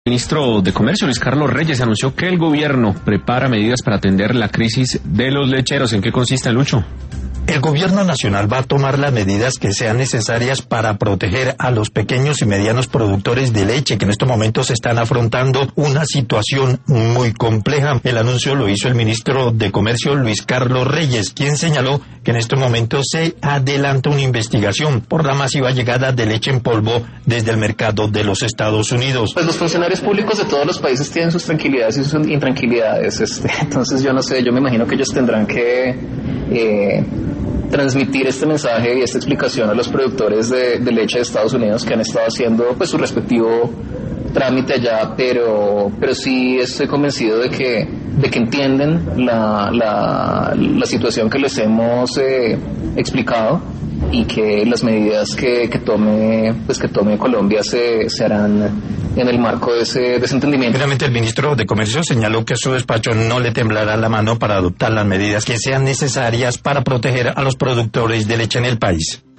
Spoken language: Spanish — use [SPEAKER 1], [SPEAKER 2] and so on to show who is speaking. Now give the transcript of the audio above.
[SPEAKER 1] El ministro de Comercio, Luis Carlos Reyes, anunció que el gobierno prepara medidas para atender la crisis de los lecheros. ¿En qué consiste, Lucho?
[SPEAKER 2] El gobierno nacional va a tomar las medidas que sean necesarias para proteger a los pequeños y medianos productores de leche que en estos momentos están afrontando una situación muy compleja. El anuncio lo hizo el ministro de Comercio, Luis Carlos Reyes, quien señaló que en estos momentos se adelanta una investigación por la masiva llegada de leche en polvo desde el mercado de los Estados Unidos.
[SPEAKER 3] Pues los funcionarios públicos de todos los países tienen sus tranquilidades y sus intranquilidades. Entonces yo no sé, yo me imagino que ellos tendrán que transmitir este mensaje y esta explicación a los productores de leche de Estados Unidos que han estado haciendo pues su respectivo trámite allá, pero sí estoy convencido de que entienden la situación que les hemos explicado y que las medidas que tome Colombia se harán en el marco de ese entendimiento.
[SPEAKER 2] Finalmente, el ministro de Comercio señaló que su despacho no le temblará la mano para adoptar las medidas que sean necesarias para proteger a los productores de leche en el país.